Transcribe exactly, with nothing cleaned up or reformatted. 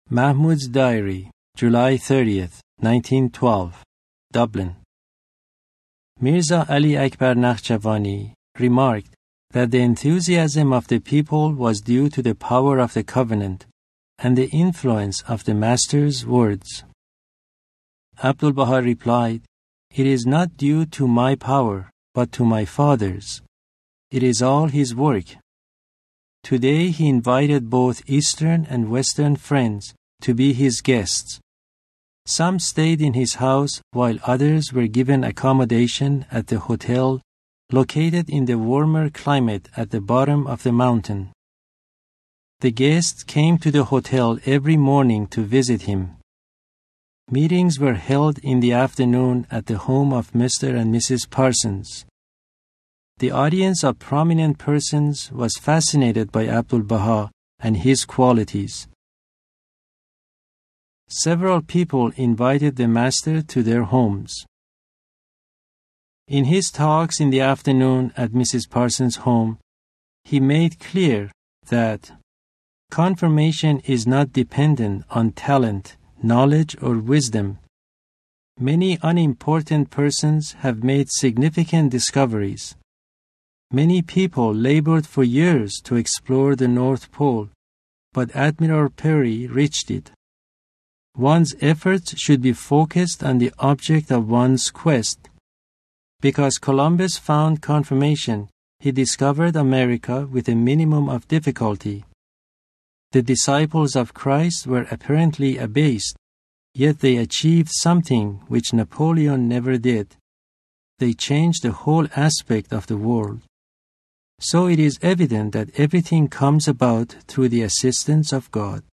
Mahmoud's Diary, July thirtieth, nineteen twelve, Dublin. Mirza Ali Akbar Nakhjavani remarked that the enthusiasm of the people was due to the power of the covenant and the influence of the Master's words. Abdul Baha replied, "It is not due to my power, but to my Father's. It is all his work." Today he invited both Eastern and Western friends to be his guests. Some stayed in his house while others were given accommodation at the hotel located in the warmer climate at the bottom of the mountain. The guests came to the hotel every morning to visit him. Meetings were held in the afternoon at the home of Mister and Missus Parsons. The audience of prominent persons was fascinated by Abdul Baha and his qualities. Several people invited the Master to their homes. In his talks in the afternoon at Missus Parsons' home, he made clear that confirmation is not dependent on talent, knowledge, or wisdom. Many unimportant persons have made significant discoveries. Many people labored for years to explore the North Pole, but Admiral Peary reached it. One's efforts should be focused on the object of one's quest. Because Columbus found confirmation, he discovered America with a minimum of difficulty. The disciples of Christ were apparently abased, yet they achieved something which Napoleon never did. They changed the whole aspect of the world. So it is evident that everything comes about through the assistance of God.